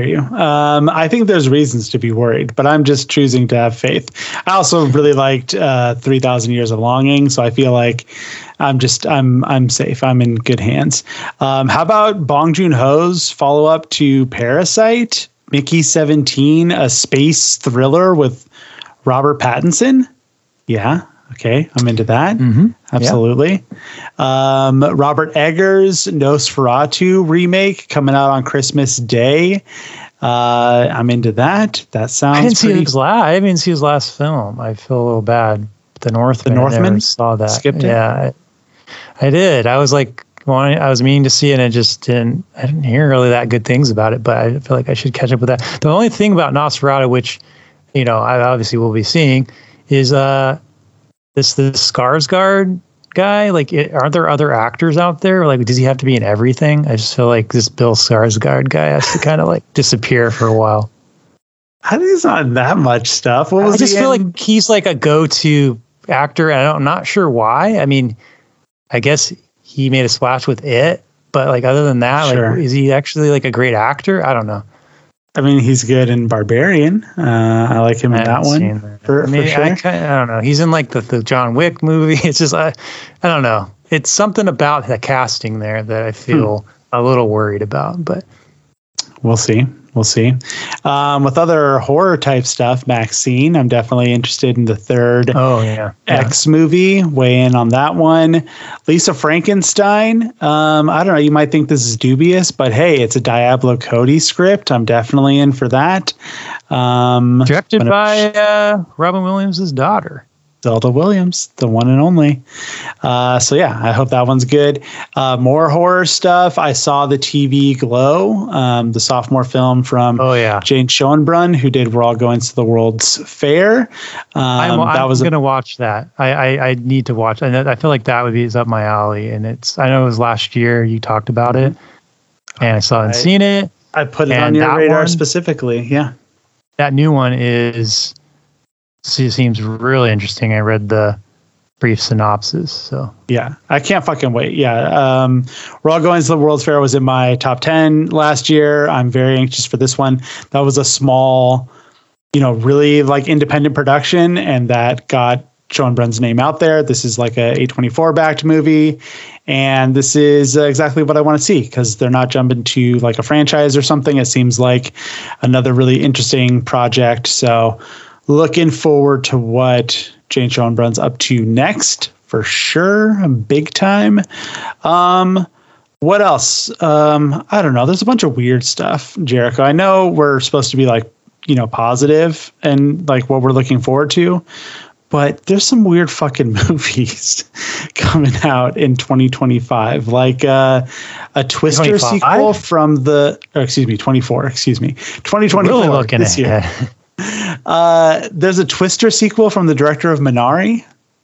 I think there's reasons to be worried, but I'm just choosing to have faith. I also really liked 3,000 Years of Longing, so I feel like I'm safe. I'm in good hands. How about Bong Joon-ho's follow-up to Parasite, Mickey 17, a space thriller with Robert Pattinson? Yeah. Okay. I'm into that. Mm-hmm. Absolutely. Yeah. Robert Eggers' Nosferatu remake coming out on Christmas Day. I'm into that. That sounds I didn't see his last film. I feel a little bad. The Northman. I never saw that. Skipped it? Yeah. I did. I was like, I was meaning to see it and I didn't hear really that good things about it, but I feel like I should catch up with that. The only thing about Nosferatu, which, I obviously will be seeing, is this Skarsgård guy. Like, aren't there other actors out there? Like, does he have to be in everything? I just feel like this Bill Skarsgård guy has to kind of like disappear for a while. I think it's not that much stuff. I just feel like he's like a go-to actor, and I'm not sure why. I mean, I guess he made a splash with it, but like other than that, sure. Like, is he actually like a great actor? I don't know. I mean, he's good in Barbarian. I like him in that one. For sure. I don't know. He's in like the John Wick movie. It's just, I don't know. It's something about the casting there that I feel a little worried about, but we'll see. With other horror type stuff, Maxine, I'm definitely interested in the third X movie. Weigh in on that one. Lisa Frankenstein. I don't know. You might think this is dubious, but hey, it's a Diablo Cody script. I'm definitely in for that. Directed by Robin Williams' daughter. Zelda Williams, the one and only. So yeah, I hope that one's good. More horror stuff. I saw the TV Glow, the sophomore film from Jane Schoenbrunn, who did We're All Going to the World's Fair. I'm going to watch that. I need to watch. I feel like that would be up my alley. And I know it was last year you talked about it, and I still haven't seen it. I put it on your radar specifically. Yeah, that new one seems really interesting. I read the brief synopsis, so yeah, I can't fucking wait. Yeah, We're All Going to the World's Fair was in my top 10 last year. I'm very anxious for this one. That was a small, really like independent production, and that got Schoenbrunn's name out there. This is like a A24 backed movie, and this is exactly what I want to see because they're not jumping to like a franchise or something. It seems like another really interesting project. So looking forward to what Jane Schoenbrunn's up to next, for sure, big time. What else? I don't know. There's a bunch of weird stuff, Jericho. I know we're supposed to be like, positive and like what we're looking forward to, but there's some weird fucking movies coming out in 2025, like a Twister 25? sequel from 2024, 2024 really looking this year. There's a Twister sequel from the director of Minari.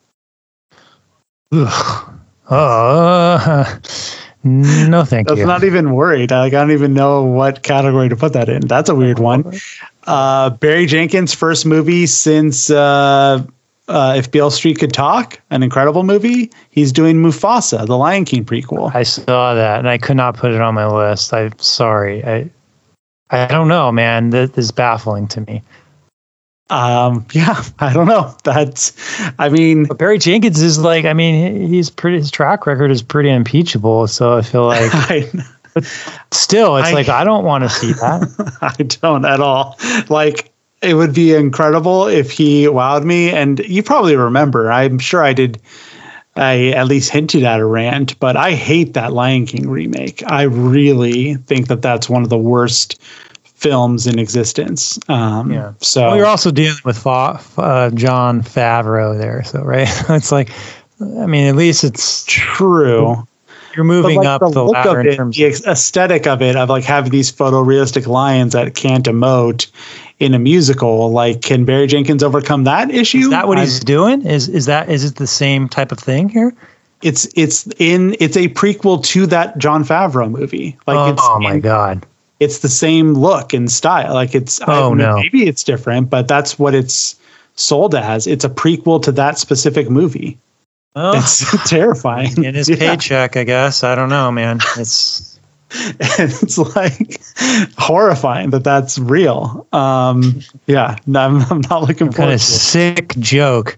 No, thank you. That's not even worried. I don't even know what category to put that in. That's a weird one. Barry Jenkins' first movie since If Beale Street Could Talk, an incredible movie. He's doing Mufasa, the Lion King prequel. I saw that, and I could not put it on my list. I'm sorry. I don't know, man. This is baffling to me. Yeah, I don't know. But Barry Jenkins is like, his track record is pretty unimpeachable. So I feel like, but still, it's like, I don't want to see that. I don't at all. Like, it would be incredible if he wowed me. And you probably remember, I'm sure I at least hinted at a rant, but I hate that Lion King remake. I really think that that's one of the worst films in existence. So you're also dealing with Jon Favreau there. So, right. It's like, at least it's true. You're moving up the ladder in terms of the aesthetic of it, of like having these photorealistic lions that can't emote in a musical. Like, can Barry Jenkins overcome that issue? Is that what he's doing? Is it the same type of thing here? It's a prequel to that Jon Favreau movie. Like, my God. It's the same look and style. Like, maybe it's different, but that's what it's sold as. It's a prequel to that specific movie. Oh, it's terrifying. In his paycheck, I guess. I don't know, man. It's like horrifying that that's real. I'm not looking forward to it. Sick joke.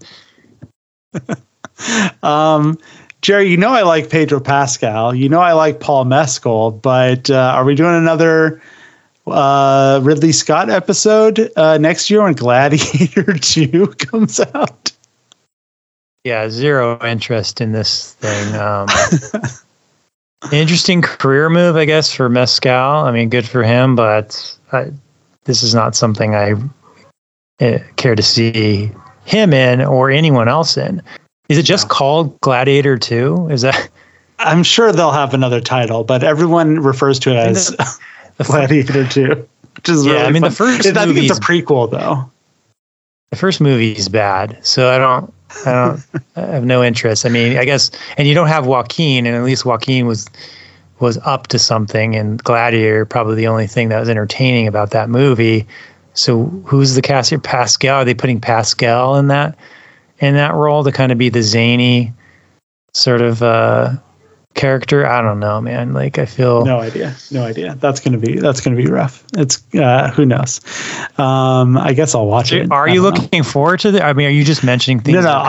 Jerry, I like Pedro Pascal. I like Paul Mescal, but are we doing another Ridley Scott episode next year when Gladiator 2 comes out? Yeah, zero interest in this thing. Interesting career move, I guess, for Mescal. Good for him, but this is not something I care to see him in or anyone else in. Is it just called Gladiator 2? Is that? I'm sure they'll have another title, but everyone refers to it as Gladiator 2. Which is really fun. The first I think it's a prequel, though. The first movie is bad, so I have no interest. I guess, and you don't have Joaquin, and at least Joaquin was up to something, and Gladiator probably the only thing that was entertaining about that movie. So who's the cast here? Pascal? Are they putting Pascal in that role to kind of be the zany sort of character? I don't know, man. Like, I feel no idea. That's gonna be rough. It's who knows. I guess I'll watch it. Are you looking forward to it? Are you just mentioning things? No.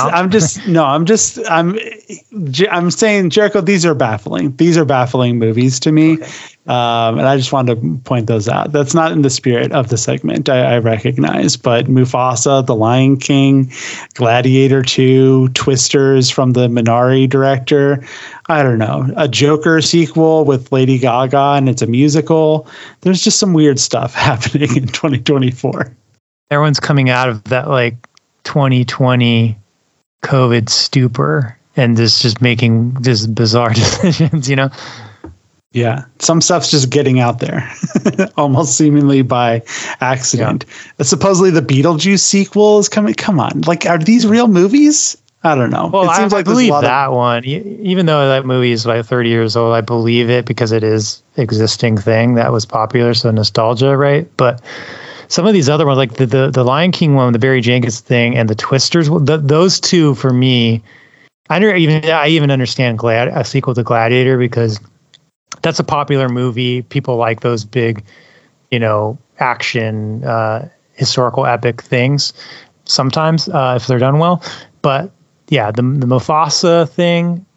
I'm saying, Jericho, these are baffling. These are baffling movies to me. Okay. And I just wanted to point those out. That's not in the spirit of the segment, I recognize. But Mufasa, The Lion King, Gladiator 2, Twisters from the Minari director. I don't know. A Joker sequel with Lady Gaga, and it's a musical. There's just some weird stuff happening in 2024. Everyone's coming out of that, like, 2020 COVID stupor and just making just bizarre decisions, Yeah, some stuff's just getting out there, almost seemingly by accident. Yeah. Supposedly the Beetlejuice sequel is coming. Come on, like, are these real movies? I don't know. Well, it seems I believe that one, even though that movie is like 30 years old, I believe it because it is existing thing that was popular, so nostalgia, right? But some of these other ones, like the Lion King one, the Barry Jenkins thing, and the Twisters, those two for me, I even understand a sequel to Gladiator because that's a popular movie. People like those big, action, historical epic things sometimes if they're done well. But yeah, the Mufasa thing,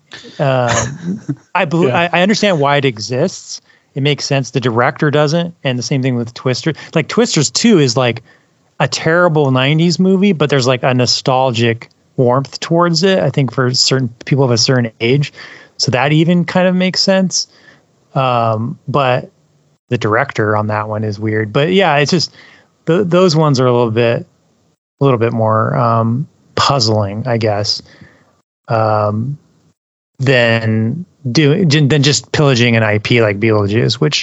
I understand why it exists. It makes sense. The director doesn't, and the same thing with Twisters. Like Twisters 2 is like a terrible 90s movie, but there's like a nostalgic warmth towards it, I think, for certain people of a certain age. So that even kind of makes sense. But the director on that one is weird. But yeah, it's just those ones are a little bit more puzzling, I guess, than just pillaging an IP like Beetlejuice, which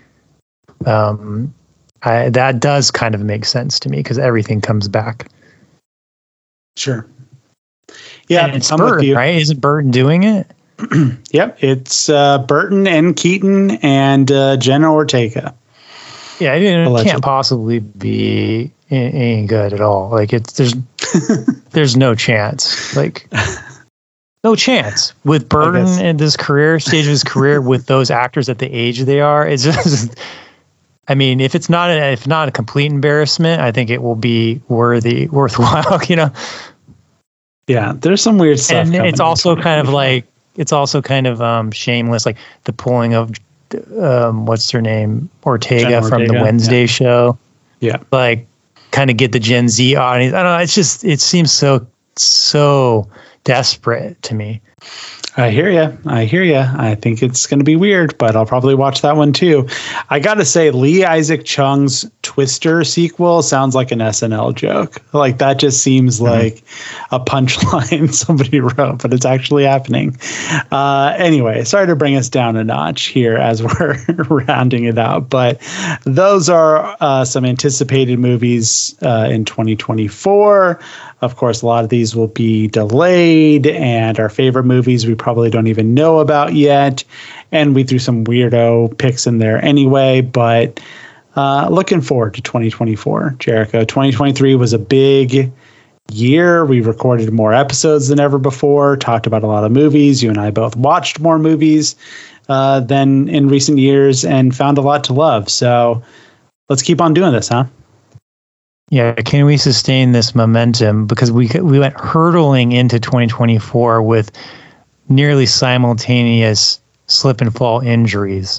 that does kind of make sense to me because everything comes back. Sure. Yeah, and it's Burton, right? Isn't Burton doing it? Yep, it's Burton and Keaton and Jenna Ortega. Yeah, it can't possibly be any good at all. Like there's no chance. Like no chance with Burton in this stage of his career with those actors at the age they are. It's just I mean, if it's not a complete embarrassment, I think it will be worthwhile. Yeah, there's some weird stuff. And it's also kind of shameless, like the pulling of what's her name, Ortega from the Wednesday show. Yeah, like kind of get the Gen Z audience. I don't know. It's just it seems so desperate to me. I hear you. I think it's going to be weird, but I'll probably watch that one too. I got to say, Lee Isaac Chung's Twister sequel sounds like an SNL joke. Like that just seems like a punchline somebody wrote, but it's actually happening. Anyway, sorry to bring us down a notch here as we're rounding it out, but those are some anticipated movies in 2024. Of course, a lot of these will be delayed, and our favorite movies we probably don't even know about yet. And we threw some weirdo picks in there anyway, but looking forward to 2024, Jericho. 2023 was a big year. We recorded more episodes than ever before, talked about a lot of movies. You and I both watched more movies than in recent years and found a lot to love. So let's keep on doing this, huh? Yeah, can we sustain this momentum? Because we went hurtling into 2024 with nearly simultaneous slip and fall injuries.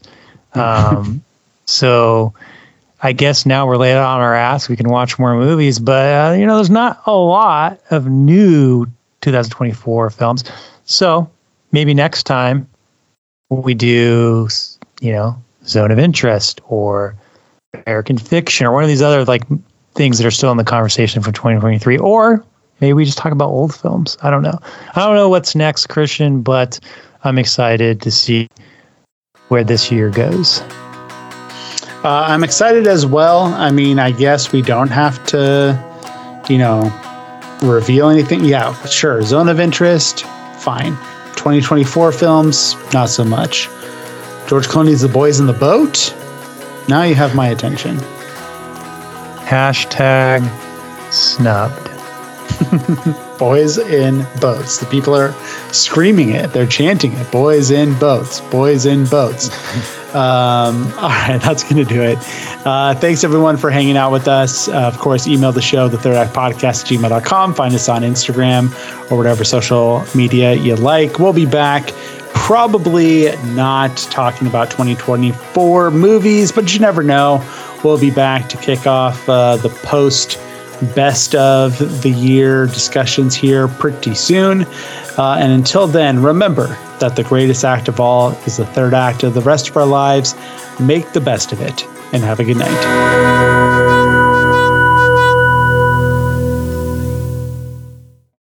So I guess now we're laid on our ass. We can watch more movies, but there's not a lot of new 2024 films. So maybe next time we do, Zone of Interest or American Fiction or one of these other things that are still in the conversation from 2023, or maybe we just talk about old films. I don't know what's next, Christian, but I'm excited to see where this year goes. I'm excited as well. I mean, I guess we don't have to, reveal anything. Yeah, sure. Zone of Interest, fine. 2024 films, not so much. George Clooney's The Boys in the Boat. Now you have my attention. Hashtag snubbed. Boys in boats. The people are screaming it. They're chanting it. Boys in boats. Boys in boats. All right, that's going to do it. Thanks, everyone, for hanging out with us. Of course, email the show, thethirdactpodcast@gmail.com. Find us on Instagram or whatever social media you like. We'll be back. Probably not talking about 2024 movies, but you never know. We'll be back to kick off the post best of the year discussions here pretty soon. And until then, remember that the greatest act of all is the third act of the rest of our lives. Make the best of it and have a good night.